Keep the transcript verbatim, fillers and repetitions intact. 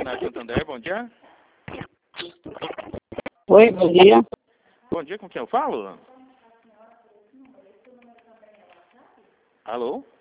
Cidade Santander, bom dia. Oi, bom dia. Bom dia, com quem eu falo? Alô?